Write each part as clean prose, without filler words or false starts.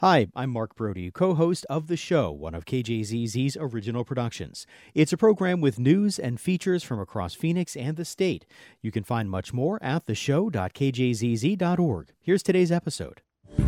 Hi, I'm Mark Brody, co-host of The Show, one of KJZZ's original productions. It's a program with news and features from across Phoenix and the state. You can find much more at theshow.kjzz.org. Here's today's episode.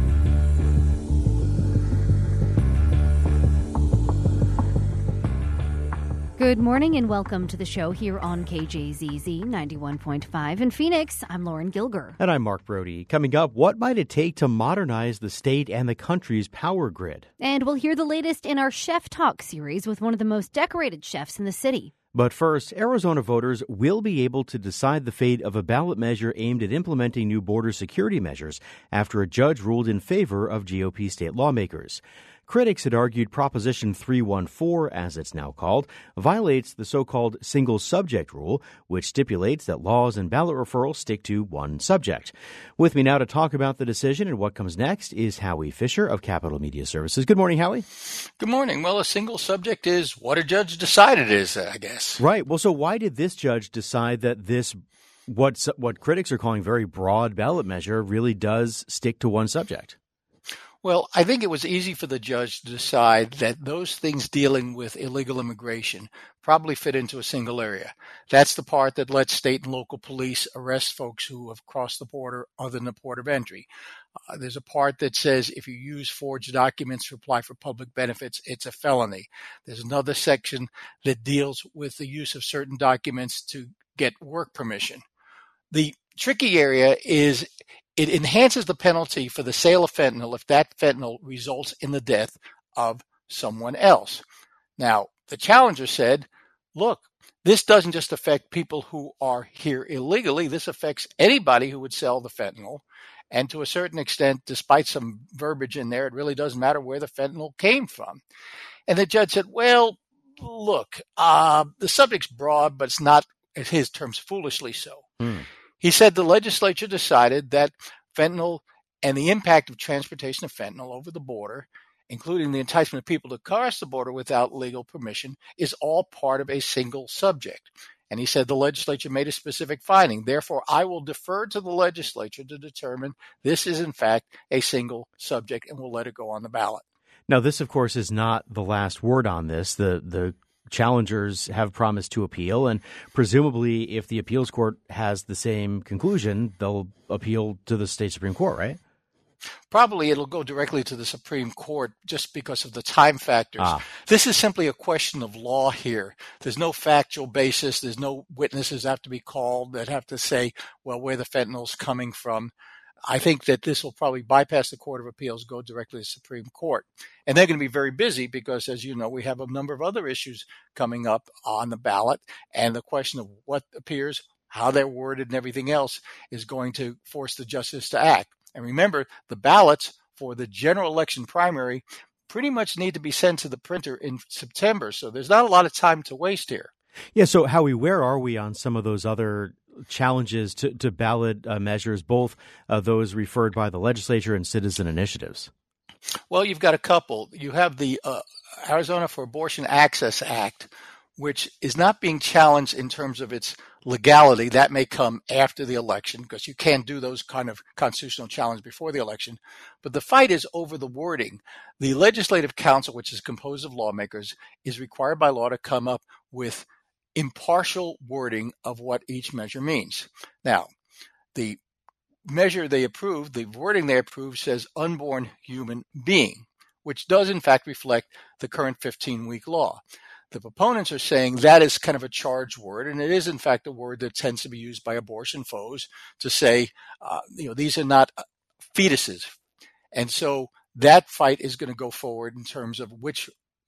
Good morning and welcome to the show here on KJZZ 91.5 in Phoenix. I'm Lauren Gilger. And I'm Mark Brody. Coming up, what might it take to modernize the state and the country's power grid? And we'll hear the latest in our Chef Talk series with one of the most decorated chefs in the city. But first, Arizona voters will be able to decide the fate of a ballot measure aimed at implementing new border security measures after a judge ruled in favor of GOP state lawmakers. Critics had argued Proposition 314, as it's now called, violates the so-called single subject rule, which stipulates that laws and ballot referrals stick to one subject. With me now to talk about the decision and what comes next is Howie Fisher of Capitol Media Services. Good morning, Howie. Good morning. Well, a single subject is what a judge decided is, I guess. Right. Well, so why did this judge decide that this, what critics are calling very broad ballot measure, really does stick to one subject? Well, I think it was easy for the judge to decide that those things dealing with illegal immigration probably fit into a single area. That's the part that lets state and local police arrest folks who have crossed the border other than the port of entry. There's a part that says if you use forged documents to apply for public benefits, it's a felony. There's another section that deals with the use of certain documents to get work permission. The tricky area is it enhances the penalty for the sale of fentanyl if that fentanyl results in the death of someone else. Now, the challenger said, look, this doesn't just affect people who are here illegally. This affects anybody who would sell the fentanyl. And to a certain extent, despite some verbiage in there, it really doesn't matter where the fentanyl came from. And the judge said, well, look, the subject's broad, but it's not, in his terms, foolishly so. He said the legislature decided that fentanyl and the impact of transportation of fentanyl over the border, including the enticement of people to cross the border without legal permission, is all part of a single subject. And he said the legislature made a specific finding. Therefore, I will defer to the legislature to determine this is, in fact, a single subject, and we'll let it go on the ballot. Now, this, of course, is not the last word on this. The challengers have promised to appeal, and presumably if the appeals court has the same conclusion, they'll appeal to the state Supreme Court, right? Probably it'll go directly to the Supreme Court just because of the time factors. This is simply a question of law here. There's no factual basis. There's no witnesses have to be called that have to say, well, where the fentanyl's coming from. I think that this will probably bypass the Court of Appeals, go directly to the Supreme Court. And they're going to be very busy because, as you know, we have a number of other issues coming up on the ballot. And the question of what appears, how they're worded, and everything else is going to force the justice to act. And remember, the ballots for the general election primary pretty much need to be sent to the printer in September. So there's not a lot of time to waste here. Yeah, so Howie, where are we on some of those other challenges to ballot measures, both those referred by the legislature and citizen initiatives? Well, you've got a couple. You have the Arizona for Abortion Access Act, which is not being challenged in terms of its legality. That may come after the election because you can't do those kind of constitutional challenges before the election. But the fight is over the wording. The Legislative Council, which is composed of lawmakers, is required by law to come up with impartial wording of what each measure means. Now, the measure they approved, the wording they approved says unborn human being, which does in fact reflect the current 15-week law. The proponents are saying that is kind of a charged word, and it is in fact a word that tends to be used by abortion foes to say, these are not fetuses. And so that fight is going to go forward in terms of which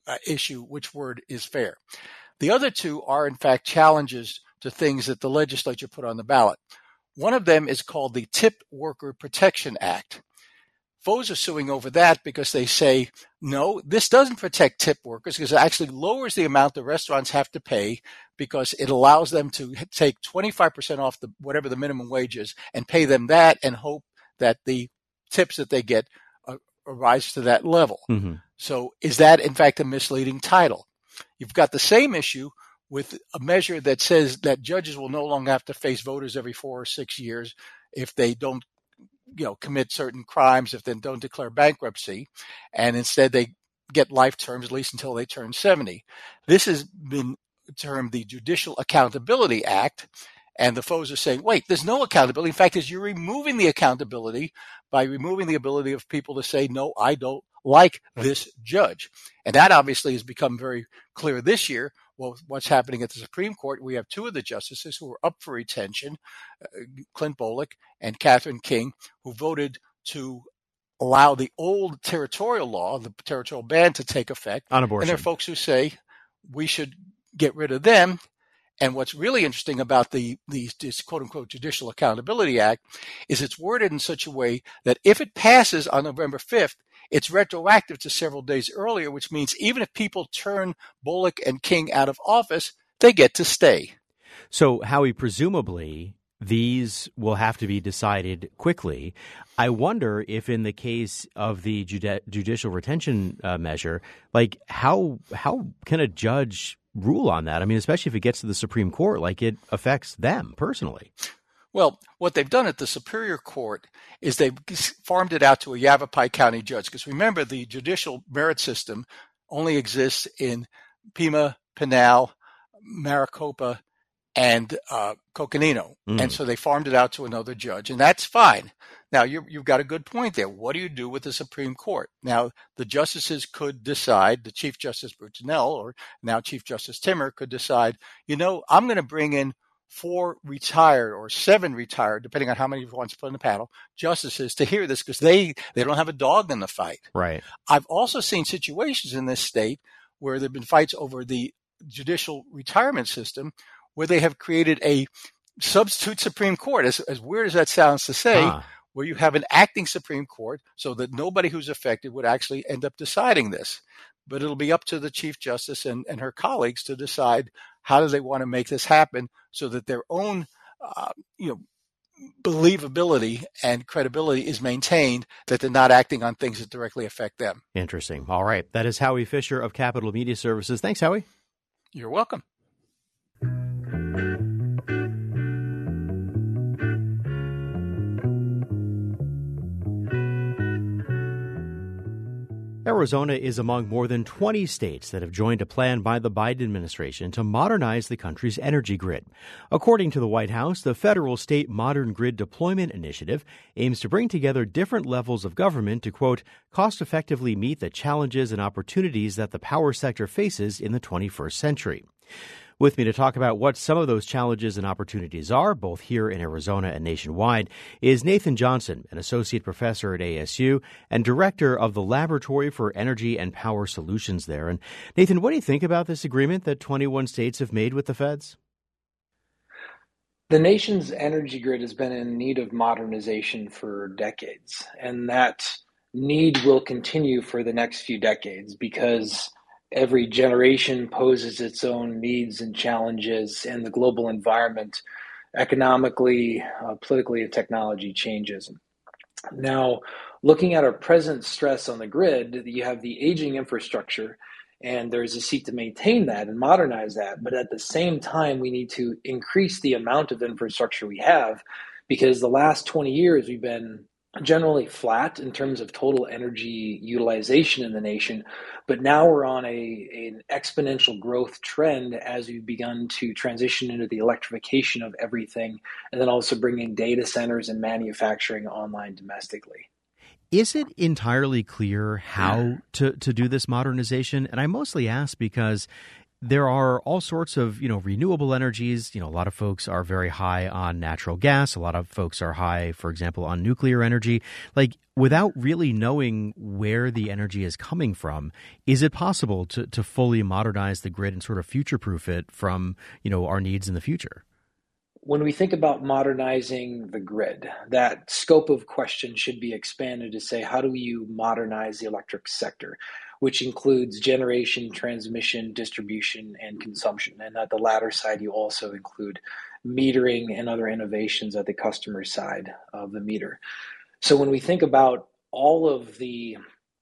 which word is fair. The other two are, in fact, challenges to things that the legislature put on the ballot. One of them is called the Tip Worker Protection Act. Foes are suing over that because they say, no, this doesn't protect tip workers because it actually lowers the amount the restaurants have to pay because it allows them to take 25% off whatever the minimum wage is and pay them that and hope that the tips that they get rise to that level. Mm-hmm. So is that, in fact, a misleading title? You've got the same issue with a measure that says that judges will no longer have to face voters every 4 or 6 years if they don't commit certain crimes if they don't declare bankruptcy, and instead they get life terms at least until they turn 70. This has been termed the Judicial Accountability Act, and the foes are saying, wait, there's no accountability. In fact, you're removing the accountability by removing the ability of people to say, no, I don't like this judge. And that obviously has become very clear this year. Well, what's happening at the Supreme Court, we have two of the justices who are up for retention, Clint Bolick and Catherine King, who voted to allow the old territorial law, the territorial ban, to take effect on abortion. And there are folks who say we should get rid of them. And what's really interesting about this quote-unquote Judicial Accountability Act is it's worded in such a way that if it passes on November 5th, it's retroactive to several days earlier, which means even if people turn Bolick and King out of office, they get to stay. So, Howie, presumably these will have to be decided quickly. I wonder if in the case of the judicial retention measure, like how can a judge rule on that? I mean, especially if it gets to the Supreme Court, like it affects them personally. Well, what they've done at the Superior Court is they've farmed it out to a Yavapai County judge. Because remember, the judicial merit system only exists in Pima, Pinal, Maricopa, and Coconino. And so they farmed it out to another judge, and that's fine. Now, you've got a good point there. What do you do with the Supreme Court? Now, the justices could decide, the Chief Justice Brutinel or now Chief Justice Timmer could decide, I'm going to bring in 4 retired or 7 retired, depending on how many he wants to put in the panel, justices to hear this because they don't have a dog in the fight. Right. I've also seen situations in this state where there have been fights over the judicial retirement system where they have created a substitute Supreme Court, as weird as that sounds to say, where you have an acting Supreme Court so that nobody who's affected would actually end up deciding this. But it'll be up to the Chief Justice and her colleagues to decide how do they want to make this happen so that their own believability and credibility is maintained, that they're not acting on things that directly affect them. Interesting. All right. That is Howie Fisher of Capital Media Services. Thanks, Howie. You're welcome. Arizona is among more than 20 states that have joined a plan by the Biden administration to modernize the country's energy grid. According to the White House, the federal state modern grid deployment initiative aims to bring together different levels of government to, quote, cost effectively meet the challenges and opportunities that the power sector faces in the 21st century. With me to talk about what some of those challenges and opportunities are, both here in Arizona and nationwide, is Nathan Johnson, an associate professor at ASU and director of the Laboratory for Energy and Power Solutions there. And Nathan, what do you think about this agreement that 21 states have made with the feds? The nation's energy grid has been in need of modernization for decades, and that need will continue for the next few decades because every generation poses its own needs and challenges, and the global environment, economically, politically, and technology changes. Now, looking at our present stress on the grid, you have the aging infrastructure, and there's a seek to maintain that and modernize that. But at the same time, we need to increase the amount of infrastructure we have, because the last 20 years we've been generally flat in terms of total energy utilization in the nation, but now we're on an exponential growth trend as we've begun to transition into the electrification of everything, and then also bringing data centers and manufacturing online domestically. Is it entirely clear how to do this modernization? And I mostly ask because there are all sorts of, renewable energies. A lot of folks are very high on natural gas. A lot of folks are high, for example, on nuclear energy. Like, without really knowing where the energy is coming from, is it possible to fully modernize the grid and sort of future-proof it from, our needs in the future? When we think about modernizing the grid, that scope of question should be expanded to say, how do you modernize the electric sector, which includes generation, transmission, distribution, and consumption. And at the latter side, you also include metering and other innovations at the customer side of the meter. So when we think about all of the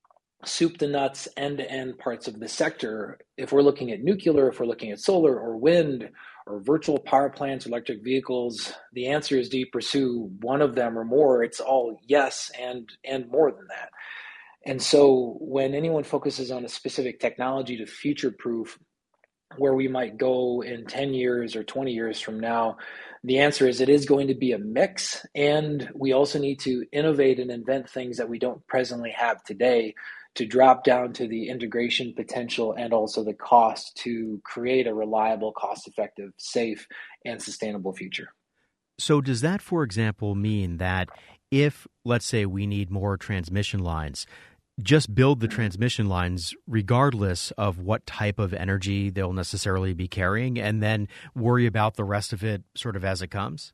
soup to nuts, end-to-end parts of the sector, if we're looking at nuclear, if we're looking at solar or wind or virtual power plants, electric vehicles, the answer is, do you pursue one of them or more? It's all yes and more than that. And so when anyone focuses on a specific technology to future-proof where we might go in 10 years or 20 years from now, the answer is it is going to be a mix. And we also need to innovate and invent things that we don't presently have today to drop down to the integration potential and also the cost to create a reliable, cost-effective, safe, and sustainable future. So does that, for example, mean that if, let's say, we need more transmission lines, just build the transmission lines regardless of what type of energy they'll necessarily be carrying, and then worry about the rest of it sort of as it comes?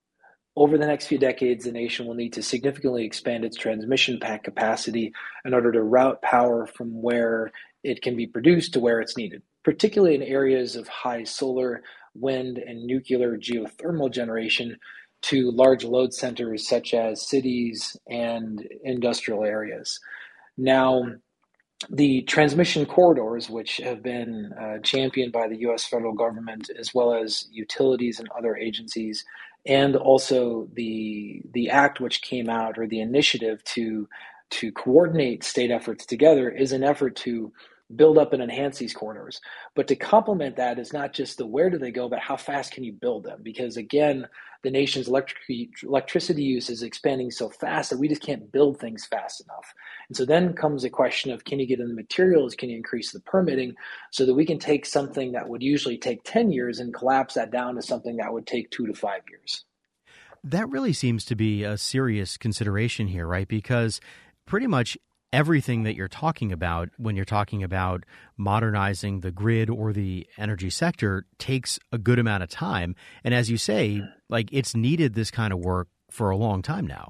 Over the next few decades, the nation will need to significantly expand its transmission pack capacity in order to route power from where it can be produced to where it's needed, particularly in areas of high solar, wind, and nuclear geothermal generation to large load centers such as cities and industrial areas. Now, the transmission corridors, which have been championed by the U.S. federal government, as well as utilities and other agencies, and also the act which came out, or the initiative to coordinate state efforts together, is an effort to build up and enhance these corridors. But to complement that is not just the where do they go, but how fast can you build them? Because again, the nation's electricity use is expanding so fast that we just can't build things fast enough. And so then comes a question of, can you get in the materials? Can you increase the permitting so that we can take something that would usually take 10 years and collapse that down to something that would take 2 to 5 years? That really seems to be a serious consideration here, right? Because pretty much everything that you're talking about when you're talking about modernizing the grid or the energy sector takes a good amount of time. And as you say, like, it's needed this kind of work for a long time now.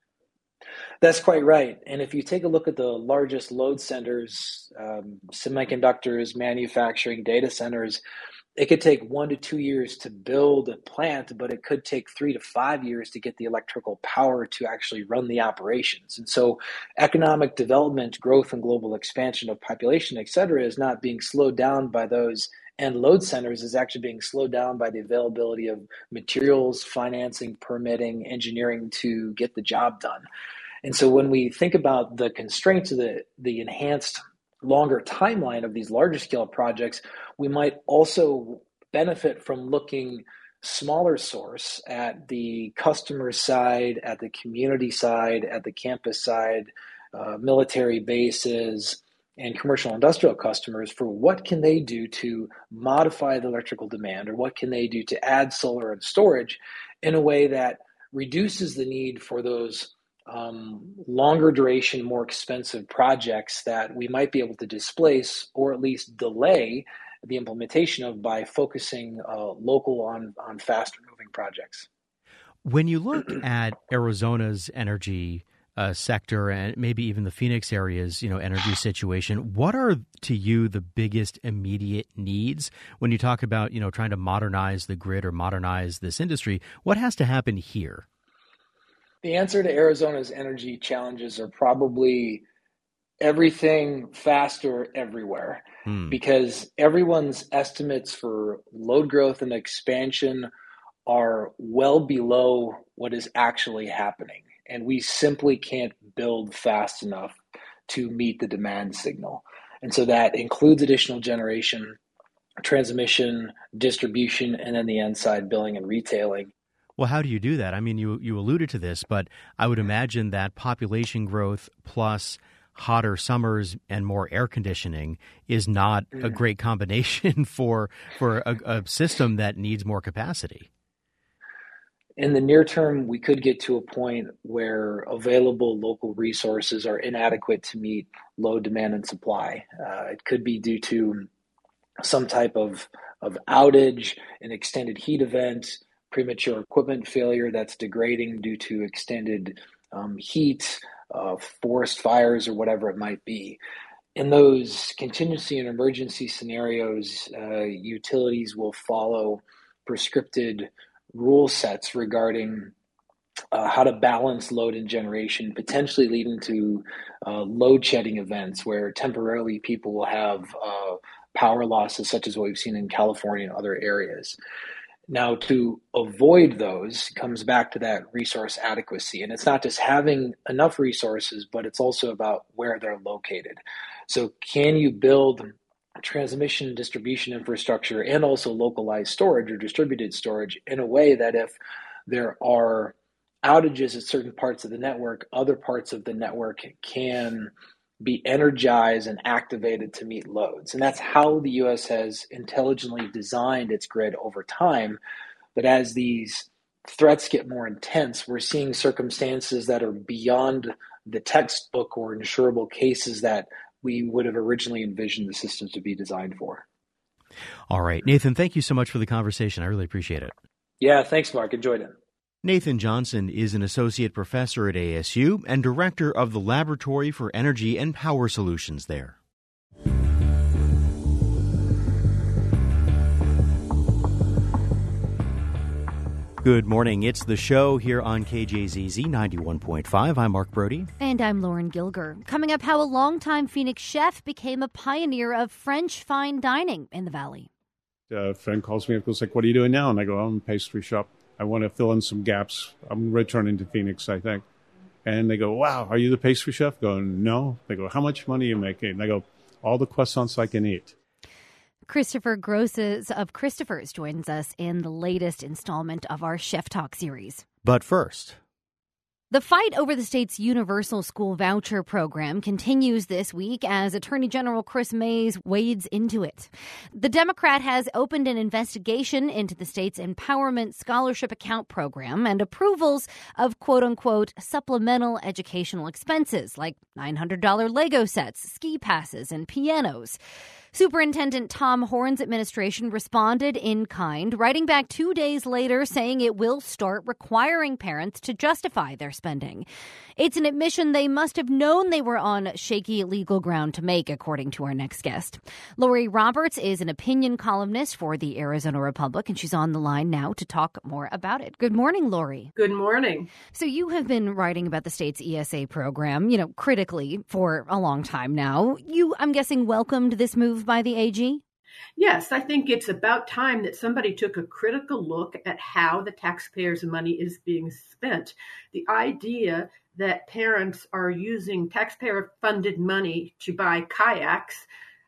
That's quite right. And if you take a look at the largest load centers, semiconductors, manufacturing, data centers, it could take 1 to 2 years to build a plant, but it could take 3 to 5 years to get the electrical power to actually run the operations. And so economic development, growth, and global expansion of population, et cetera, is not being slowed down by those end load centers, is actually being slowed down by the availability of materials, financing, permitting, engineering to get the job done. And so when we think about the constraints of the enhanced longer timeline of these larger scale projects, we might also benefit from looking smaller source at the customer side, at the community side, at the campus side, military bases, and commercial industrial customers for what can they do to modify the electrical demand, or what can they do to add solar and storage in a way that reduces the need for those longer duration, more expensive projects that we might be able to displace or at least delay the implementation of by focusing local on faster moving projects. When you look at Arizona's energy sector and maybe even the Phoenix area's, energy situation, what are to you the biggest immediate needs when you talk about, trying to modernize the grid or modernize this industry? What has to happen here? The answer to Arizona's energy challenges are probably everything faster everywhere, because everyone's estimates for load growth and expansion are well below what is actually happening. And we simply can't build fast enough to meet the demand signal. And so that includes additional generation, transmission, distribution, and then the end side, billing and retailing. Well, how do you do that? I mean, you alluded to this, but I would imagine that population growth plus hotter summers and more air conditioning is not a great combination for a system that needs more capacity. In the near term, we could get to a point where available local resources are inadequate to meet load, demand, and supply. It could be due to some type of outage, an extended heat event, premature equipment failure that's degrading due to extended heat, forest fires, or whatever it might be. In those contingency and emergency scenarios, utilities will follow prescripted rule sets regarding how to balance load and generation, potentially leading to load shedding events where temporarily people will have power losses, such as what we've seen in California and other areas. Now, to avoid those comes back to that resource adequacy. And it's not just having enough resources, but it's also about where they're located. So can you build transmission distribution infrastructure and also localized storage or distributed storage in a way that if there are outages at certain parts of the network, other parts of the network can be energized and activated to meet loads. And that's how the US has intelligently designed its grid over time. But as these threats get more intense, we're seeing circumstances that are beyond the textbook or insurable cases that we would have originally envisioned the systems to be designed for. All right. Nathan, thank you so much for the conversation. I really appreciate it. Yeah, thanks, Mark. Enjoyed it. Nathan Johnson is an associate professor at ASU and director of the Laboratory for Energy and Power Solutions there. Good morning. It's The Show here on KJZZ 91.5. I'm Mark Brody. And I'm Lauren Gilger. Coming up, how a longtime Phoenix chef became a pioneer of French fine dining in the Valley. A friend calls me up and goes like, "What are you doing now?" And I go, "I'm a pastry shop. I want to fill in some gaps. I'm returning to Phoenix, I think." And they go, "Wow, are you the pastry chef?" I go, "No." They go, "How much money are you making?" And I go, "All the croissants I can eat." Christopher Grosses of Christopher's joins us in the latest installment of our Chef Talk series. But first, the fight over the state's universal school voucher program continues this week as Attorney General Kris Mayes wades into it. The Democrat has opened an investigation into the state's Empowerment Scholarship Account program and approvals of quote-unquote supplemental educational expenses like $900 Lego sets, ski passes, and pianos. Superintendent Tom Horne's administration responded in kind, writing back 2 days later saying it will start requiring parents to justify their spending. It's an admission they must have known they were on shaky legal ground to make, according to our next guest. Lori Roberts is an opinion columnist for the Arizona Republic, and she's on the line now to talk more about it. Good morning, Lori. Good morning. So you have been writing about the state's ESA program, critically for a long time now. You, I'm guessing, welcomed this move by the AG? Yes, I think it's about time that somebody took a critical look at how the taxpayers' money is being spent. The idea that parents are using taxpayer-funded money to buy kayaks,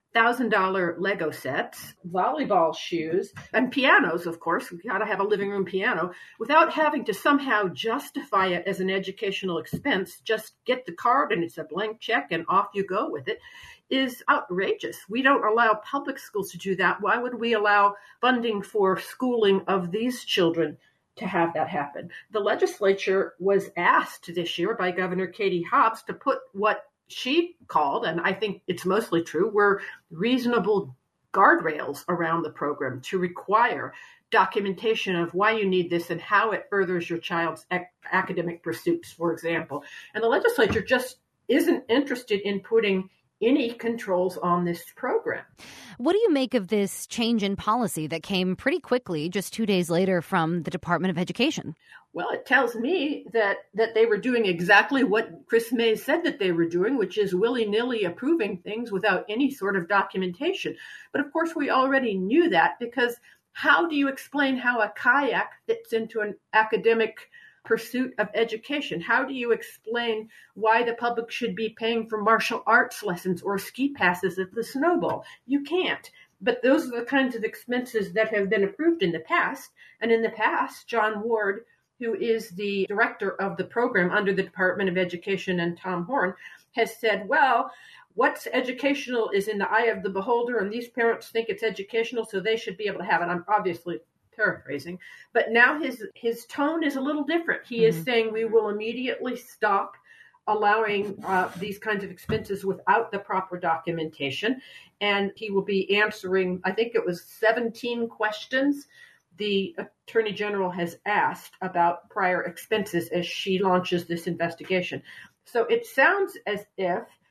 $1,000 Lego sets, volleyball shoes, and pianos, of course. We've got to have a living room piano, without having to somehow justify it as an educational expense. Just get the card and it's a blank check and off you go with it, is outrageous. We don't allow public schools to do that. Why would we allow funding for schooling of these children to have that happen? The legislature was asked this year by Governor Katie Hobbs to put what she called, and I think it's mostly true, were reasonable guardrails around the program to require documentation of why you need this and how it furthers your child's academic pursuits, for example. And the legislature just isn't interested in putting any controls on this program. What do you make of this change in policy that came pretty quickly, just 2 days later, from the Department of Education? Well, it tells me that they were doing exactly what Kris Mayes said that they were doing, which is willy-nilly approving things without any sort of documentation. But of course, we already knew that, because how do you explain how a kayak fits into an academic pursuit of education? How do you explain why the public should be paying for martial arts lessons or ski passes at the Snowball? You can't. But those are the kinds of expenses that have been approved in the past. And in the past, John Ward, who is the director of the program under the Department of Education, and Tom Horne, has said, well, what's educational is in the eye of the beholder, and these parents think it's educational, so they should be able to have it. I'm obviously paraphrasing, but now his tone is a little different. He is saying we will immediately stop allowing these kinds of expenses without the proper documentation, and he will be answering, I think it was 17 questions the Attorney General has asked about prior expenses as she launches this investigation. So it sounds as if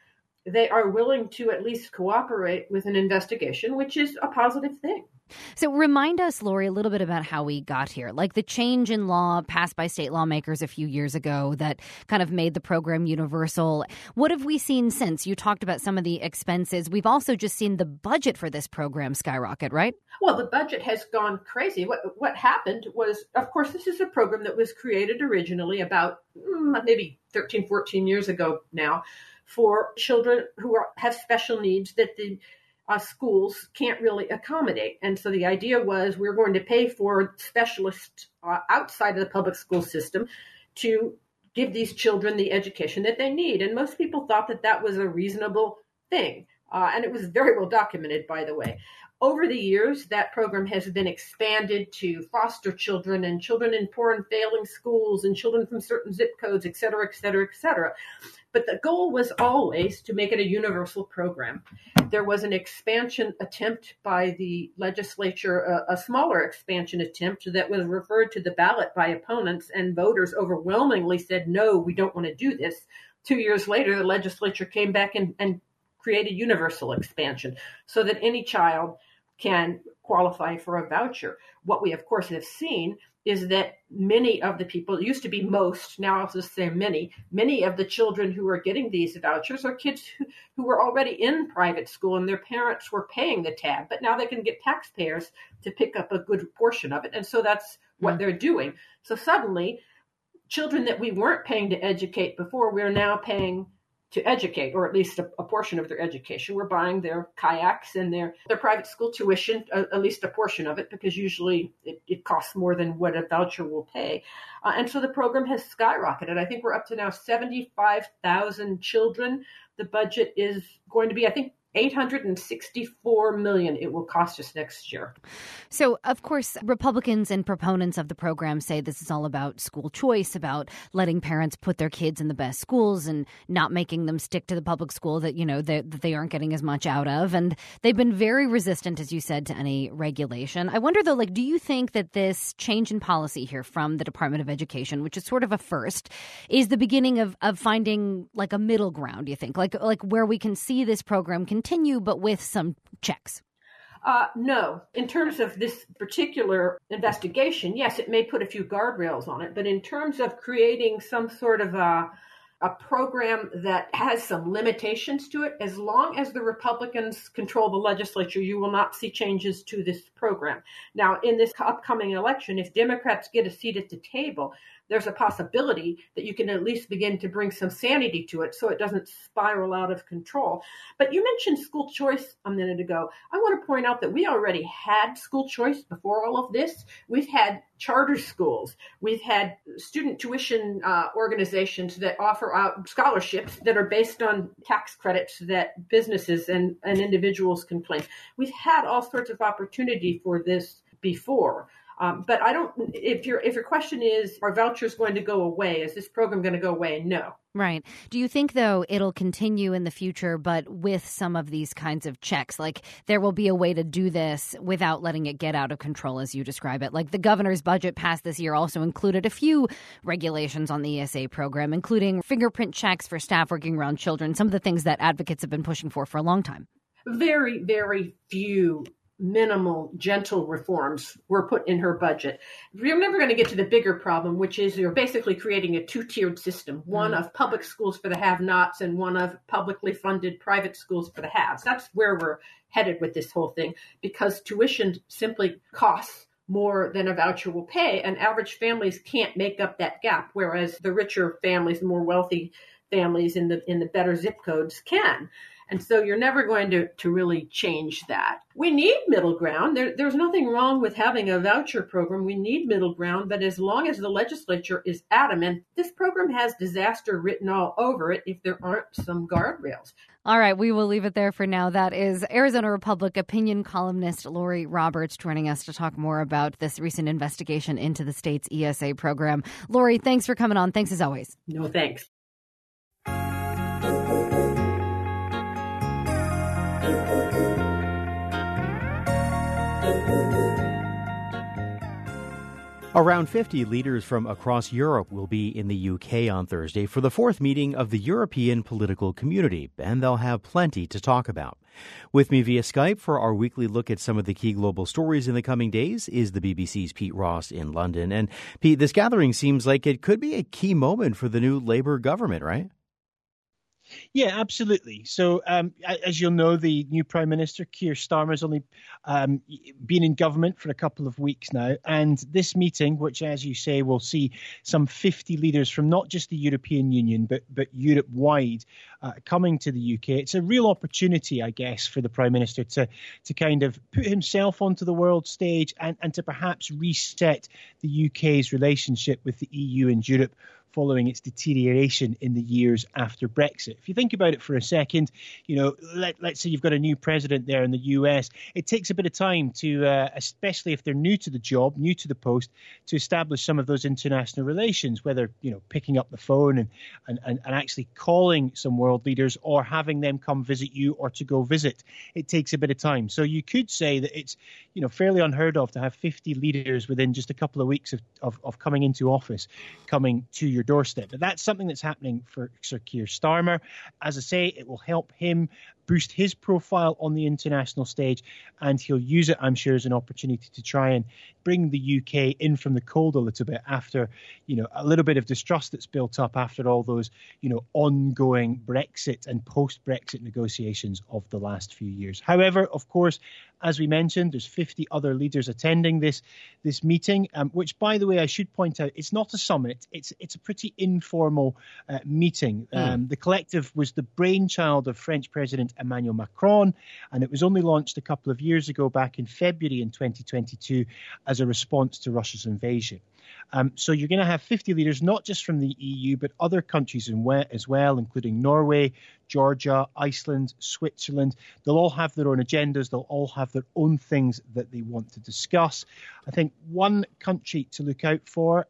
they are willing to at least cooperate with an investigation, which is a positive thing. So remind us, Lori, a little bit about how we got here, like the change in law passed by state lawmakers a few years ago that kind of made the program universal. What have we seen since? You talked about some of the expenses. We've also just seen the budget for this program skyrocket, right? Well, the budget has gone crazy. What happened was, of course, this is a program that was created originally about maybe 13, 14 years ago now for children who have special needs that the schools can't really accommodate. And so the idea was we're going to pay for specialists outside of the public school system to give these children the education that they need. And most people thought that that was a reasonable thing. And it was very well documented, by the way. Over the years, that program has been expanded to foster children and children in poor and failing schools and children from certain zip codes, et cetera, et cetera, et cetera. But the goal was always to make it a universal program. There was an expansion attempt by the legislature, a smaller expansion attempt that was referred to the ballot by opponents, and voters overwhelmingly said, no, we don't want to do this. 2 years later, the legislature came back and created universal expansion so that any child can qualify for a voucher. What we, of course, have seen is that many of the people, it used to be most, now I'll just say many of the children who are getting these vouchers are kids who were already in private school and their parents were paying the tab, but now they can get taxpayers to pick up a good portion of it. And so that's what they're doing. So suddenly, children that we weren't paying to educate before, we're now paying to educate, or at least a portion of their education. We're buying their kayaks and their private school tuition, at least a portion of it, because usually it costs more than what a voucher will pay. And so the program has skyrocketed. I think we're up to now 75,000 children. The budget is going to be, I think, $864 million it will cost us next year. So, of course, Republicans and proponents of the program say this is all about school choice, about letting parents put their kids in the best schools and not making them stick to the public school that, you know, that they aren't getting as much out of. And they've been very resistant, as you said, to any regulation. I wonder, though, do you think that this change in policy here from the Department of Education, which is sort of a first, is the beginning of finding like a middle ground, do you think? Like where we can see this program continue, but with some checks? No. In terms of this particular investigation, yes, it may put a few guardrails on it, but in terms of creating some sort of a program that has some limitations to it, as long as the Republicans control the legislature, you will not see changes to this program. Now, in this upcoming election, if Democrats get a seat at the table, there's a possibility that you can at least begin to bring some sanity to it so it doesn't spiral out of control. But you mentioned school choice a minute ago. I want to point out that we already had school choice before all of this. We've had charter schools. We've had student tuition organizations that offer out scholarships that are based on tax credits that businesses and individuals can claim. We've had all sorts of opportunity for this before. But I don't. If your question is, are vouchers going to go away? Is this program going to go away? No. Right. Do you think, though, it'll continue in the future, but with some of these kinds of checks? Like there will be a way to do this without letting it get out of control, as you describe it. Like the governor's budget passed this year also included a few regulations on the ESA program, including fingerprint checks for staff working around children, some of the things that advocates have been pushing for a long time. Very, very few minimal, gentle reforms were put in her budget. We're never going to get to the bigger problem, which is you're basically creating a two-tiered system, one of public schools for the have-nots and one of publicly funded private schools for the haves. That's where we're headed with this whole thing, because tuition simply costs more than a voucher will pay, and average families can't make up that gap, whereas the richer families, the more wealthy families in the better zip codes can. And so you're never going to really change that. We need middle ground. There's nothing wrong with having a voucher program. We need middle ground. But as long as the legislature is adamant, this program has disaster written all over it if there aren't some guardrails. All right, we will leave it there for now. That is Arizona Republic opinion columnist Lori Roberts joining us to talk more about this recent investigation into the state's ESA program. Lori, thanks for coming on. Thanks as always. No, thanks. Around 50 leaders from across Europe will be in the UK on Thursday for the fourth meeting of the European Political Community, and they'll have plenty to talk about. With me via Skype for our weekly look at some of the key global stories in the coming days is the BBC's Pete Ross in London. And Pete, this gathering seems like it could be a key moment for the new Labour government, right? Yeah, absolutely. So, as you'll know, the new Prime Minister, Keir Starmer, has only been in government for a couple of weeks now. And this meeting, which, as you say, will see some 50 leaders from not just the European Union, but Europe-wide coming to the UK. It's a real opportunity, I guess, for the Prime Minister to kind of put himself onto the world stage and to perhaps reset the UK's relationship with the EU and Europe following its deterioration in the years after Brexit. If you think about it for a second, let's say you've got a new president there in the US, it takes a bit of time to, especially if they're new to the job, new to the post, to establish some of those international relations, whether, picking up the phone and actually calling some world leaders or having them come visit you or to go visit. It takes a bit of time. So you could say that it's, fairly unheard of to have 50 leaders within just a couple of weeks of coming into office, coming to your doorstep. But that's something that's happening for Sir Keir Starmer. As I say, it will help him boost his profile on the international stage, and he'll use it, I'm sure, as an opportunity to try and bring the UK in from the cold a little bit after, a little bit of distrust that's built up after all those, ongoing Brexit and post-Brexit negotiations of the last few years. However, of course, as we mentioned, there's 50 other leaders attending this meeting, which, by the way, I should point out, it's not a summit. It's a pretty informal meeting. The collective was the brainchild of French President Emmanuel Macron, and it was only launched a couple of years ago, back in February in 2022, as a response to Russia's invasion. So you're going to have 50 leaders, not just from the EU, but other countries as well, including Norway, Georgia, Iceland, Switzerland. They'll all have their own agendas. They'll all have their own things that they want to discuss. I think one country to look out for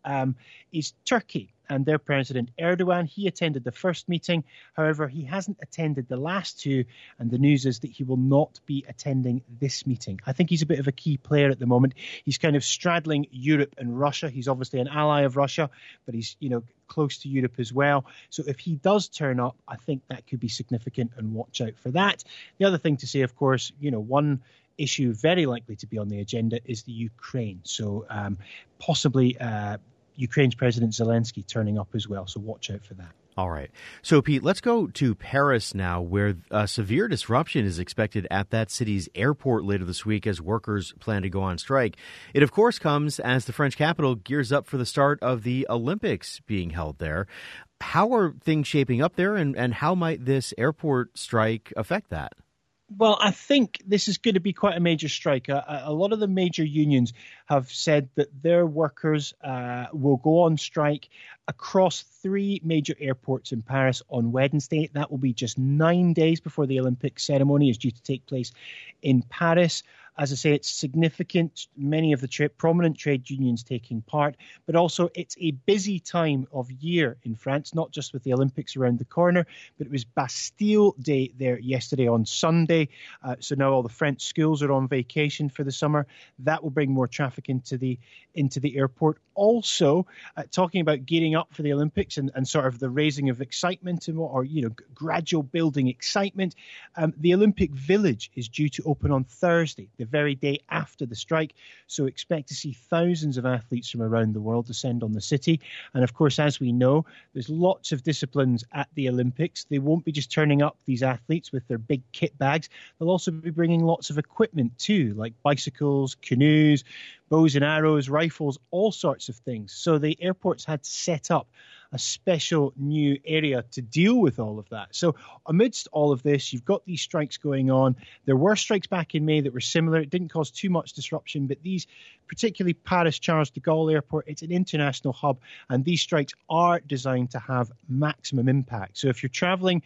is Turkey. And their President Erdogan, he attended the first meeting. However, he hasn't attended the last two. And the news is that he will not be attending this meeting. I think he's a bit of a key player at the moment. He's kind of straddling Europe and Russia. He's obviously an ally of Russia, but he's, close to Europe as well. So if he does turn up, I think that could be significant, and watch out for that. The other thing to say, of course, one issue very likely to be on the agenda is the Ukraine. So possibly Ukraine's President Zelensky turning up as well. So watch out for that. All right. So, Pete, let's go to Paris now, where severe disruption is expected at that city's airport later this week as workers plan to go on strike. It, of course, comes as the French capital gears up for the start of the Olympics being held there. How are things shaping up there, and how might this airport strike affect that? Well, I think this is going to be quite a major strike. A lot of the major unions have said that their workers will go on strike across 3 major airports in Paris on Wednesday. That will be just 9 days before the Olympic ceremony is due to take place in Paris. As I say, it's significant, many of the prominent trade unions taking part, but also it's a busy time of year in France, not just with the Olympics around the corner, but it was Bastille Day there yesterday on Sunday. So now all the French schools are on vacation for the summer. That will bring more traffic into the airport. Also, talking about gearing up for the Olympics and sort of the raising of excitement or gradual building excitement, the Olympic Village is due to open on Thursday, the very day after the strike. So expect to see thousands of athletes from around the world descend on the city. And of course, as we know, there's lots of disciplines at the Olympics. They won't be just turning up, these athletes, with their big kit bags. They'll also be bringing lots of equipment too, like bicycles, canoes, bows and arrows, rifles, all sorts of things. So the airports had to set up a special new area to deal with all of that. So amidst all of this, you've got these strikes going on. There were strikes back in May that were similar. It didn't cause too much disruption, but these, particularly Paris Charles de Gaulle Airport, it's an international hub, and these strikes are designed to have maximum impact. So if you're traveling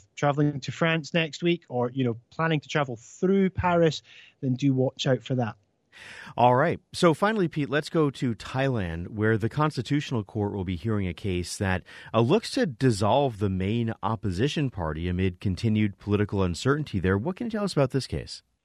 to France next week, or planning to travel through Paris, then do watch out for that. All right. So finally, Pete, let's go to Thailand, where the Constitutional Court will be hearing a case that looks to dissolve the main opposition party amid continued political uncertainty there. What can you tell us about this case?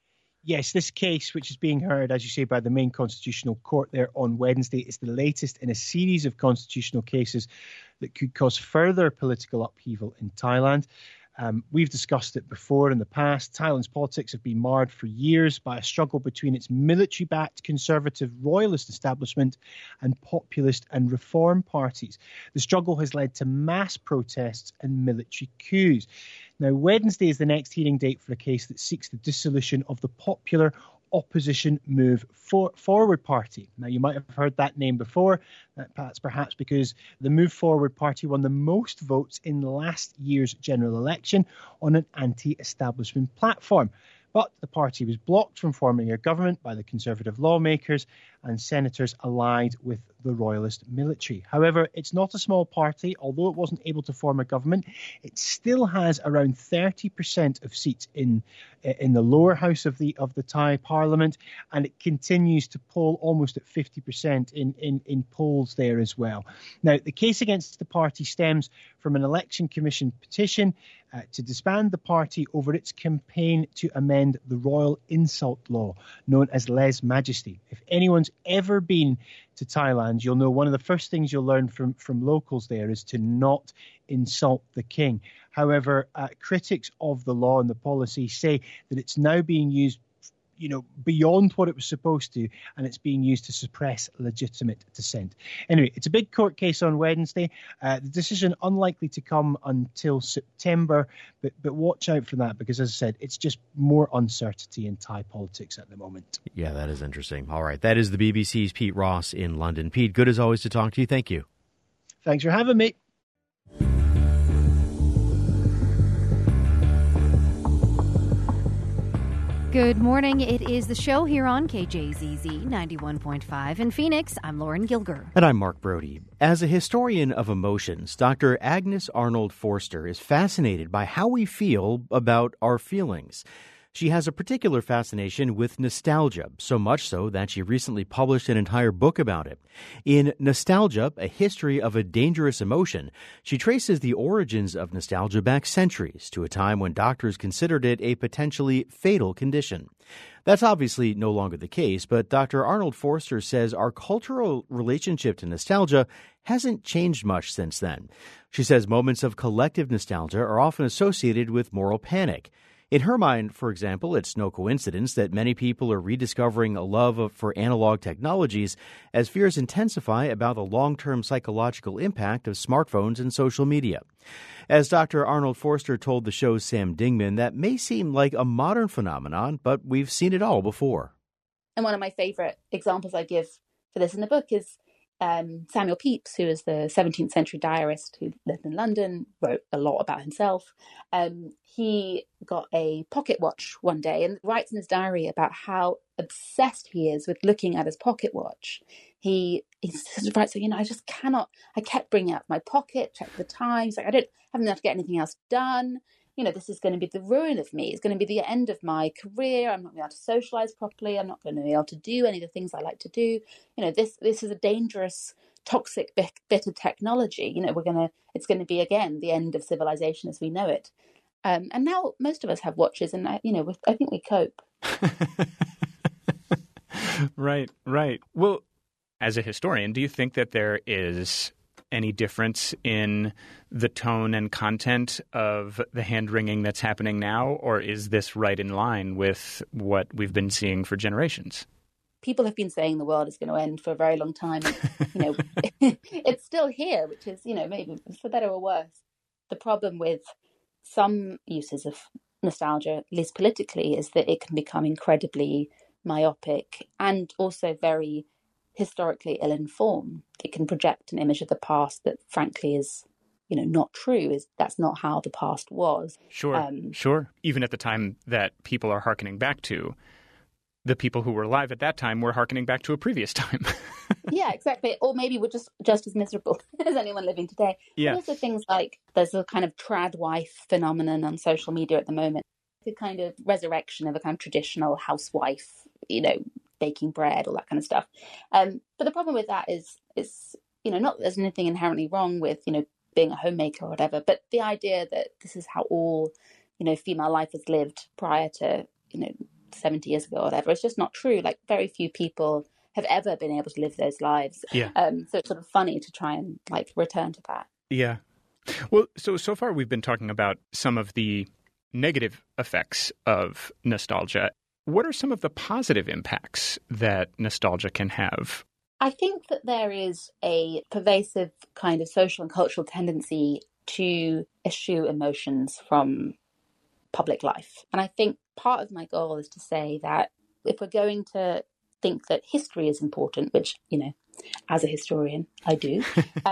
Yes, this case, which is being heard, as you say, by the main constitutional court there on Wednesday, is the latest in a series of constitutional cases that could cause further political upheaval in Thailand. We've discussed it before in the past. Thailand's politics have been marred for years by a struggle between its military-backed conservative royalist establishment and populist and reform parties. The struggle has led to mass protests and military coups. Now, Wednesday is the next hearing date for a case that seeks the dissolution of the popular opposition Move Forward Party. Now, you might have heard that name before. That's perhaps because the Move Forward Party won the most votes in last year's general election on an anti-establishment platform. But the party was blocked from forming a government by the Conservative lawmakers and senators allied with the royalist military. However, it's not a small party. Although it wasn't able to form a government, it still has around 30% of seats in the lower house of the Thai parliament, and it continues to poll almost at 50% in polls there as well. Now, the case against the party stems from an election commission petition to disband the party over its campaign to amend the royal insult law known as lèse majesty. If anyone's ever been to Thailand, you'll know one of the first things you'll learn from locals there is to not insult the king. However, critics of the law and the policy say that it's now being used beyond what it was supposed to, and it's being used to suppress legitimate dissent. Anyway, it's a big court case on Wednesday. The decision unlikely to come until September, but watch out for that because, as I said, it's just more uncertainty in Thai politics at the moment. Yeah, that is interesting. All right, that is the BBC's Pete Ross in London. Pete, good as always to talk to you. Thank you. Thanks for having me. Good morning. It is the show here on KJZZ 91.5 in Phoenix. I'm Lauren Gilger. And I'm Mark Brody. As a historian of emotions, Dr. Agnes Arnold Forster is fascinated by how we feel about our feelings. She has a particular fascination with nostalgia, so much so that she recently published an entire book about it. In Nostalgia, A History of a Dangerous Emotion, she traces the origins of nostalgia back centuries to a time when doctors considered it a potentially fatal condition. That's obviously no longer the case, but Dr. Arnold Forster says our cultural relationship to nostalgia hasn't changed much since then. She says moments of collective nostalgia are often associated with moral panic. In her mind, for example, it's no coincidence that many people are rediscovering a love for analog technologies as fears intensify about the long-term psychological impact of smartphones and social media. As Dr. Arnold Forster told the show's Sam Dingman, that may seem like a modern phenomenon, but we've seen it all before. And one of my favorite examples I give for this in the book is Samuel Pepys, who is the 17th century diarist who lived in London, wrote a lot about himself. He got a pocket watch one day and writes in his diary about how obsessed he is with looking at his pocket watch. He writes, I kept bringing out my pocket, check the time. He's like, I haven't been able to get anything else done. This is going to be the ruin of me. It's going to be the end of my career. I'm not going to be able to socialize properly. I'm not going to be able to do any of the things I like to do. This is a dangerous, toxic bit of technology. It's going to be, again, the end of civilization as we know it. And now most of us have watches and, I think we cope. Right. Well, as a historian, do you think that there is any difference in the tone and content of the hand-wringing that's happening now, or is this right in line with what we've been seeing for generations? People have been saying the world is going to end for a very long time. It's still here, which is, maybe for better or worse. The problem with some uses of nostalgia, at least politically, is that it can become incredibly myopic and also very historically ill-informed. It can project an image of the past that frankly is, not true. That's not how the past was. Sure. Even at the time that people are hearkening back to, the people who were alive at that time were hearkening back to a previous time. Yeah, exactly. Or maybe we're just as miserable as anyone living today. Yeah. But also things like there's a kind of trad wife phenomenon on social media at the moment. The kind of resurrection of a kind of traditional housewife, baking bread, all that kind of stuff. But the problem with that is not that there's anything inherently wrong with, being a homemaker or whatever, but the idea that this is how all, female life was lived prior to, 70 years ago or whatever. It's just not true. Like, very few people have ever been able to live those lives. Yeah. So it's sort of funny to try and like return to that. Yeah. Well, so far we've been talking about some of the negative effects of nostalgia. What are some of the positive impacts that nostalgia can have? I think that there is a pervasive kind of social and cultural tendency to eschew emotions from public life. And I think part of my goal is to say that if we're going to think that history is important, which, you know, as a historian, I do,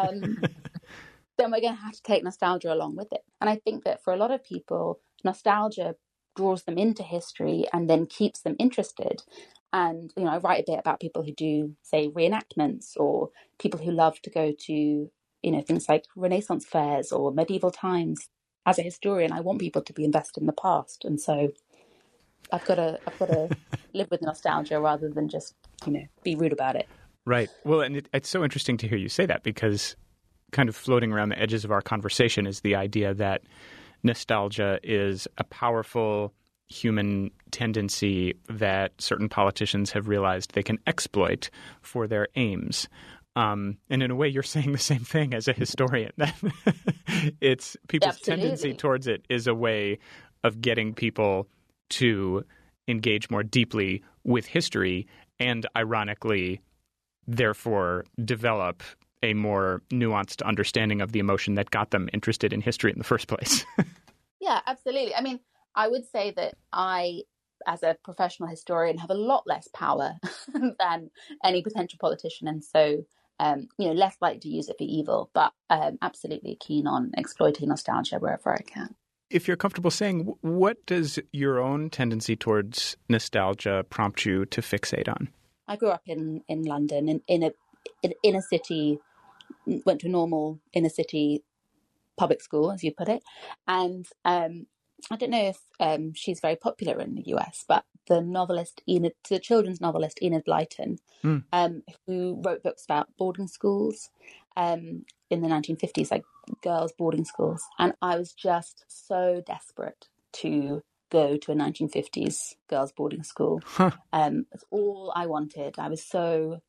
then we're going to have to take nostalgia along with it. And I think that for a lot of people, nostalgia draws them into history and then keeps them interested. And, you know, I write a bit about people who do, say, reenactments, or people who love to go to, you know, things like Renaissance fairs or medieval times. As a historian, I want people to be invested in the past. And so I've got to live with nostalgia rather than just, you know, be rude about it. Right. Well, and it's so interesting to hear you say that, because kind of floating around the edges of our conversation is the idea that nostalgia is a powerful human tendency that certain politicians have realized they can exploit for their aims. And in a way, you're saying the same thing as a historian. It's people's Absolutely. tendency towards it is a way of getting people to engage more deeply with history and, ironically, therefore develop a more nuanced understanding of the emotion that got them interested in history in the first place. Yeah, absolutely. I mean, I would say that I, as a professional historian, have a lot less power than any potential politician. And so, you know, less likely to use it for evil, but absolutely keen on exploiting nostalgia wherever I can. If you're comfortable saying, what does your own tendency towards nostalgia prompt you to fixate on? I grew up in London, in an inner city, went to a normal inner city public school, as you put it. And I don't know if she's very popular in the US, but the children's novelist Enid Blyton, who wrote books about boarding schools in the 1950s, like girls' boarding schools. And I was just so desperate to go to a 1950s girls' boarding school. It's all I wanted. I was so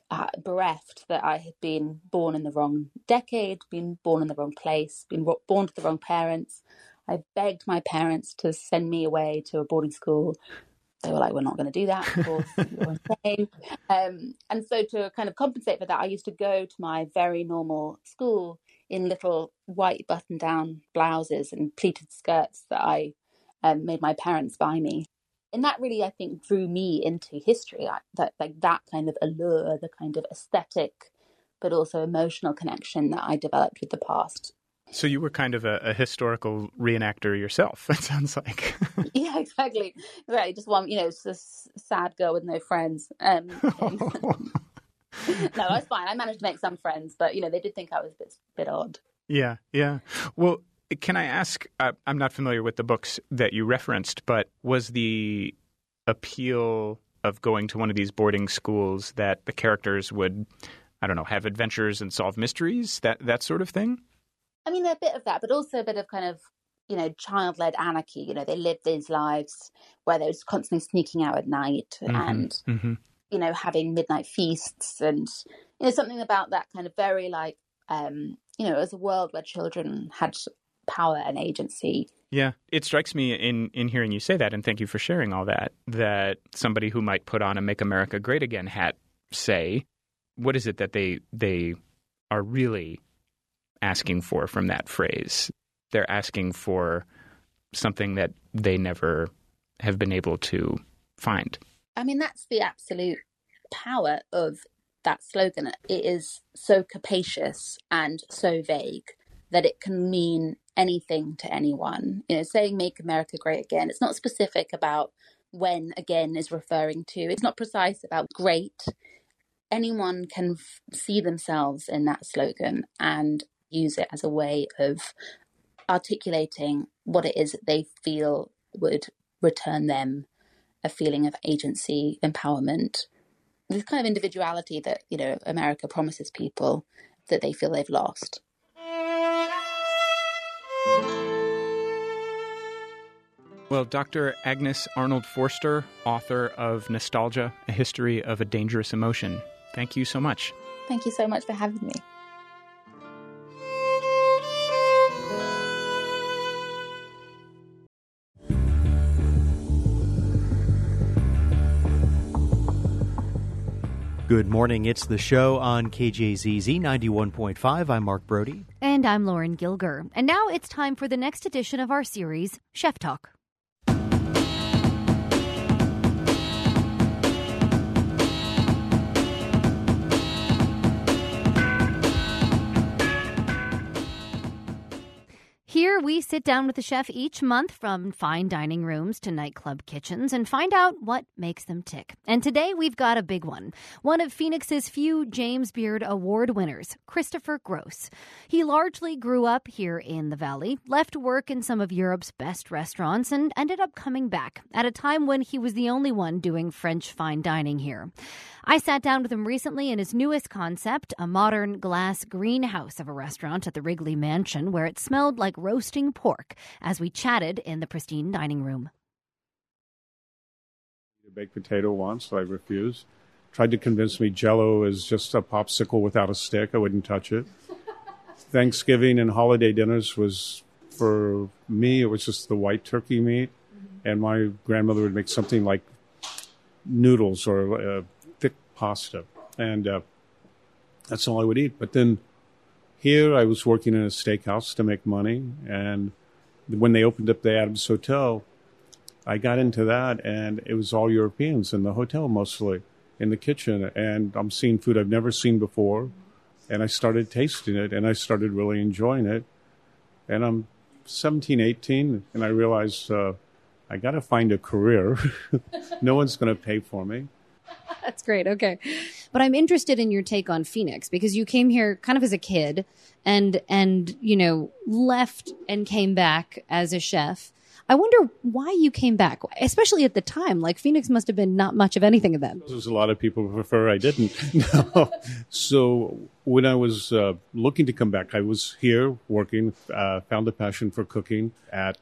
bereft that I had been born in the wrong decade, been born in the wrong place, been born to the wrong parents. I begged my parents to send me away to a boarding school. They were like, we're not going to do that, of course, you're insane. And so to kind of compensate for that, I used to go to my very normal school in little white button-down blouses and pleated skirts that I made my parents buy me. And that really, I think, drew me into history, that kind of allure, the kind of aesthetic, but also emotional connection that I developed with the past. So you were kind of a historical reenactor yourself, it sounds like. Yeah, exactly. Just one, you know, it's a sad girl with no friends. No, that's fine. I managed to make some friends, but, you know, they did think I was a bit odd. Yeah, yeah. Well, can I ask, I'm not familiar with the books that you referenced, but was the appeal of going to one of these boarding schools that the characters would, I don't know, have adventures and solve mysteries, that sort of thing? I mean, a bit of that, but also a bit of kind of, you know, child-led anarchy. You know, they lived these lives where they was constantly sneaking out at night and, you know, having midnight feasts and, you know, something about that kind of very like, you know, it was a world where children had power and agency. Yeah, it strikes me in hearing you say that, and thank you for sharing all that somebody who might put on a Make America Great Again hat say, what is it that they are really asking for from that phrase? They're asking for something that they never have been able to find. I mean, that's the absolute power of that slogan. It is so capacious and so vague that it can mean anything to anyone. You know, saying Make America Great Again, it's not specific about when again is referring to. It's not precise about great. Anyone can see themselves in that slogan and use it as a way of articulating what it is that they feel would return them a feeling of agency, empowerment, this kind of individuality that, you know, America promises people that they feel they've lost. Well, Dr. Agnes Arnold Forster, author of Nostalgia, A History of a Dangerous Emotion, thank you so much. Thank you so much for having me. Good morning. It's The Show on KJZZ 91.5. I'm Mark Brody. And I'm Lauren Gilger. And now it's time for the next edition of our series, Chef Talk. Here we sit down with a chef each month, from fine dining rooms to nightclub kitchens, and find out what makes them tick. And today we've got a big one. One of Phoenix's few James Beard Award winners, Christopher Gross. He largely grew up here in the Valley, left work in some of Europe's best restaurants, and ended up coming back at a time when he was the only one doing French fine dining here. I sat down with him recently in his newest concept, a modern glass greenhouse of a restaurant at the Wrigley Mansion, where it smelled like roasting pork as we chatted in the pristine dining room. A baked potato once, I refused. Tried to convince me Jell-O is just a popsicle without a stick. I wouldn't touch it. Thanksgiving and holiday dinners was, for me, it was just the white turkey meat. And my grandmother would make something like noodles or thick pasta. And that's all I would eat. But then here I was working in a steakhouse to make money. And when they opened up the Adams Hotel, I got into that, and it was all Europeans in the hotel, mostly in the kitchen. And I'm seeing food I've never seen before. And I started tasting it, and I started really enjoying it. And I'm 17, 18, and I realized I got to find a career. No one's going to pay for me. That's great. Okay. But I'm interested in your take on Phoenix, because you came here kind of as a kid and you know, left and came back as a chef. I wonder why you came back, especially at the time. Like, Phoenix must have been not much of anything then. There's a lot of people who prefer I didn't. No. So when I was looking to come back, I was here working, found a passion for cooking at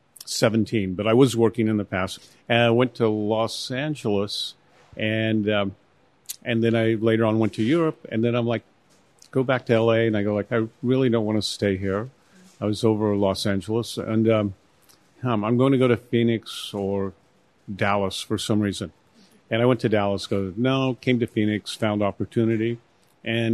17, but I was working in the past. And I went to Los Angeles, and then I later on went to Europe, and then I'm like, go back to LA, and I go like, I really don't want to stay here. I was over Los Angeles, and I'm going to go to Phoenix or Dallas for some reason. And I went to Dallas, came to Phoenix, found opportunity. And,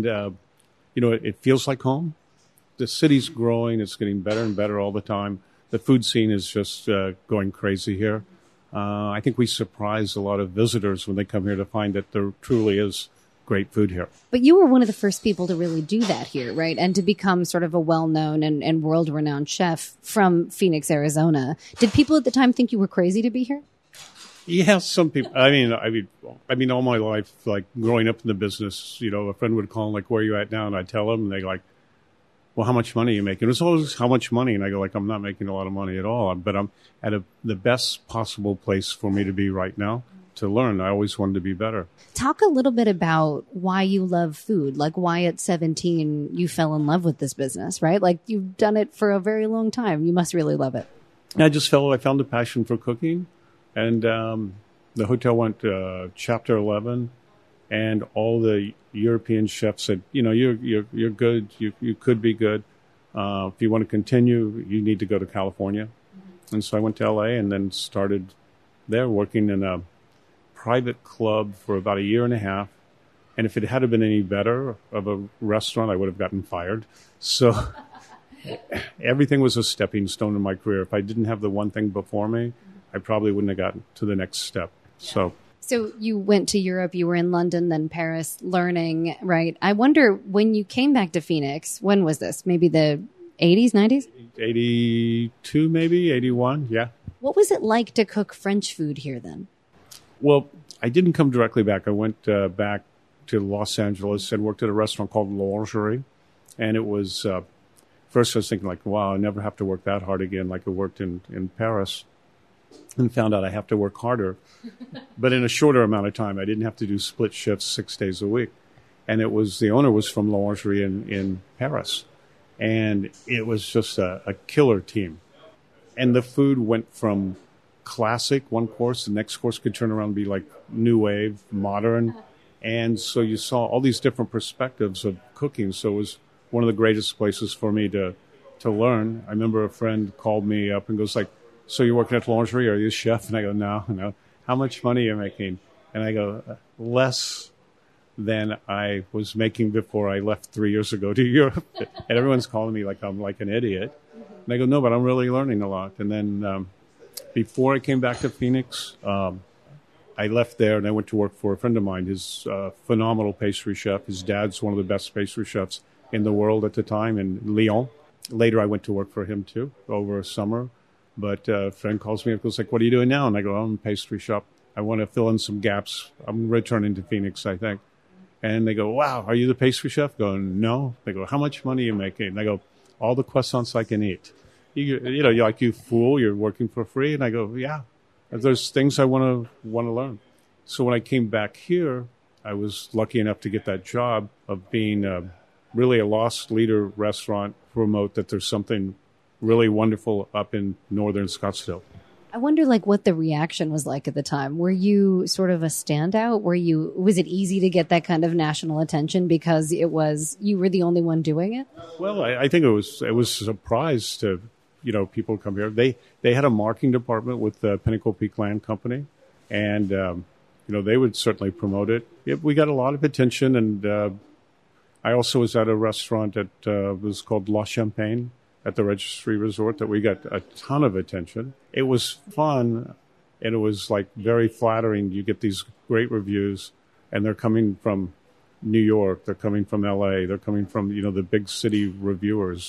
it feels like home. The city's growing. It's getting better and better all the time. The food scene is just going crazy here. I think we surprise a lot of visitors when they come here to find that there truly is great food here. But you were one of the first people to really do that here, right? And to become sort of a well-known and world-renowned chef from Phoenix, Arizona. Did people at the time think you were crazy to be here? Yeah, some people. I mean, all my life, like growing up in the business, a friend would call, like, where are you at now? And I'd tell them, and they're like, well, how much money are you making? It was always, how much money? And I go, like, I'm not making a lot of money at all, but I'm at the best possible place for me to be right now to learn. I always wanted to be better. Talk a little bit about why you love food, like why at 17 you fell in love with this business, right? Like, you've done it for a very long time. You must really love it. I found a passion for cooking, and the hotel went chapter 11, and all the European chefs said, you're good. You could be good. If you want to continue, you need to go to California. Mm-hmm. And so I went to LA and then started there working in a private club for about a year and a half. And if it had been any better of a restaurant, I would have gotten fired. So everything was a stepping stone in my career. If I didn't have the one thing before me, I probably wouldn't have gotten to the next step. So you went to Europe, you were in London, then Paris, learning, right? I wonder, when you came back to Phoenix, when was this? Maybe the 80s, 90s? 82, maybe, 81, yeah. What was it like to cook French food here then? Well, I didn't come directly back. I went back to Los Angeles and worked at a restaurant called L'Orangerie. And it was, first I was thinking, like, wow, I never have to work that hard again like I worked in Paris. And found out I have to work harder, but in a shorter amount of time. I didn't have to do split shifts 6 days a week. And the owner was from L'Orangerie in Paris. And it was just a killer team. And the food went from classic, one course. The next course could turn around and be like new wave, modern. And so you saw all these different perspectives of cooking. So it was one of the greatest places for me to learn. I remember a friend called me up and goes like, so you're working at the Lingerie? Are you a chef? And I go, no. How much money are you making? And I go, less than I was making before I left 3 years ago to Europe. And everyone's calling me like I'm like an idiot. And I go, no, but I'm really learning a lot. And then before I came back to Phoenix, I left there and I went to work for a friend of mine. His phenomenal pastry chef. His dad's one of the best pastry chefs in the world at the time in Lyon. Later, I went to work for him too over a summer. But a friend calls me up and goes like, what are you doing now? And I go, I'm in a pastry shop. I want to fill in some gaps. I'm returning to Phoenix, I think. And they go, wow, are you the pastry chef? I go, no. They go, how much money are you making? And I go, all the croissants I can eat. You're like, you fool, you're working for free. And I go, yeah, there's things I want to learn. So when I came back here, I was lucky enough to get that job of being really a lost leader restaurant, promote that there's something really wonderful up in northern Scottsdale. I wonder what the reaction was like at the time. Were you sort of a standout? Was it easy to get that kind of national attention because you were the only one doing it? Well, I think it was a surprise to, people come here. They had a marketing department with the Pinnacle Peak Land Company, and, they would certainly promote it. We got a lot of attention, and I also was at a restaurant that was called La Champagne at the Registry Resort that we got a ton of attention. It was fun, and it was very flattering. You get these great reviews, and they're coming from New York, they're coming from LA, they're coming from, the big city reviewers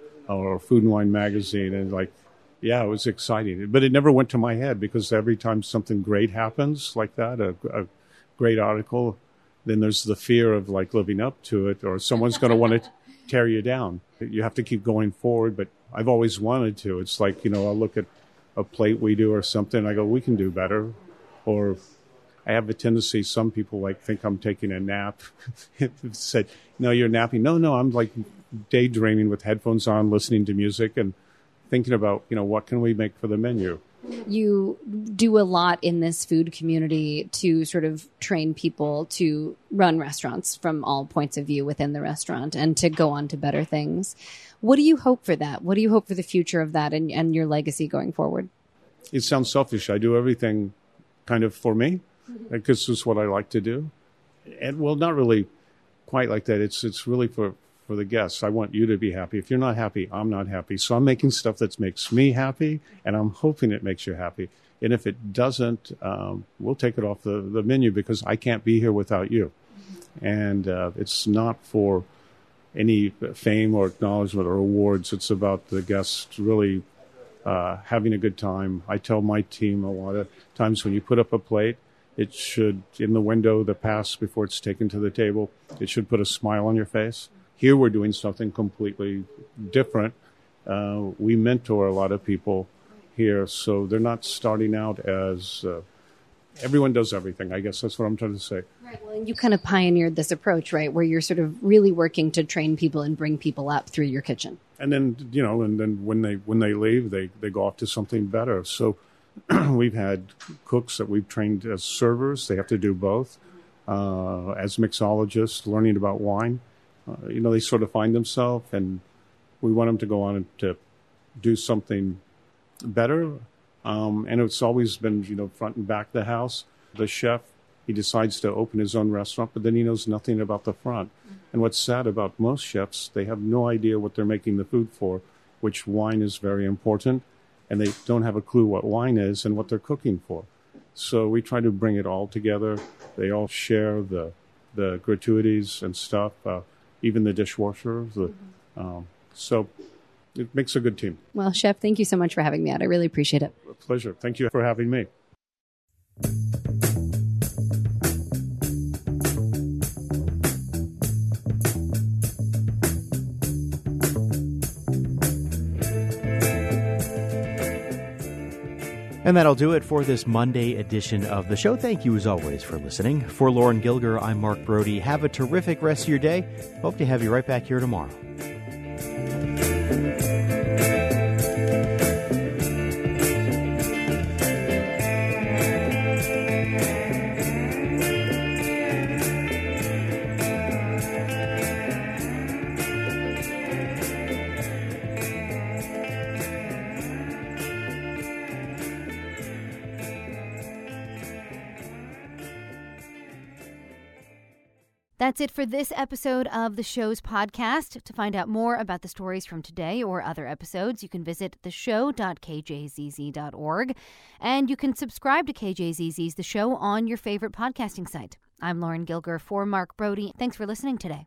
or Food and Wine magazine, and it was exciting. But it never went to my head because every time something great happens like that, a great article, then there's the fear of living up to it, or someone's going to want to tear you down. You have to keep going forward, but I've always wanted to. It's I'll look at a plate we do or something, I go, we can do better. Or I have a tendency, some people think I'm taking a nap. Said, no, you're napping. No, I'm daydreaming with headphones on, listening to music and thinking about, what can we make for the menu? You do a lot in this food community to sort of train people to run restaurants from all points of view within the restaurant and to go on to better things. What do you hope for that? What do you hope for the future of that and your legacy going forward? It sounds selfish. I do everything kind of for me because it's what I like to do. And not really quite like that. It's really for the guests. I want you to be happy. If you're not happy, I'm not happy. So I'm making stuff that makes me happy, and I'm hoping it makes you happy. And if it doesn't, we'll take it off the menu because I can't be here without you. And it's not for any fame or acknowledgement or awards. It's about the guests really having a good time. I tell my team a lot of times when you put up a plate, it should, in the window that pass before it's taken to the table, it should put a smile on your face. Here we're doing something completely different. We mentor a lot of people here, so they're not starting out as everyone does everything. I guess that's what I'm trying to say. Right. Well, and you kind of pioneered this approach, right, where you're sort of really working to train people and bring people up through your kitchen. And then, when they leave, they go off to something better. So we've had cooks that we've trained as servers. They have to do both. As mixologists, learning about wine. They sort of find themselves, and we want them to go on and to do something better. And it's always been, front and back of the house. The chef, he decides to open his own restaurant, but then he knows nothing about the front. And what's sad about most chefs, they have no idea what they're making the food for, which wine is very important, and they don't have a clue what wine is and what they're cooking for. So we try to bring it all together. They all share the gratuities and stuff. Even the dishwasher. So it makes a good team. Well, Chef, thank you so much for having me out. I really appreciate it. A pleasure. Thank you for having me. And that'll do it for this Monday edition of the show. Thank you, as always, for listening. For Lauren Gilger, I'm Mark Brody. Have a terrific rest of your day. Hope to have you right back here tomorrow. That's it for this episode of the show's podcast. To find out more about the stories from today or other episodes, you can visit theshow.kjzz.org. And you can subscribe to KJZZ's The Show on your favorite podcasting site. I'm Lauren Gilger for Mark Brody. Thanks for listening today.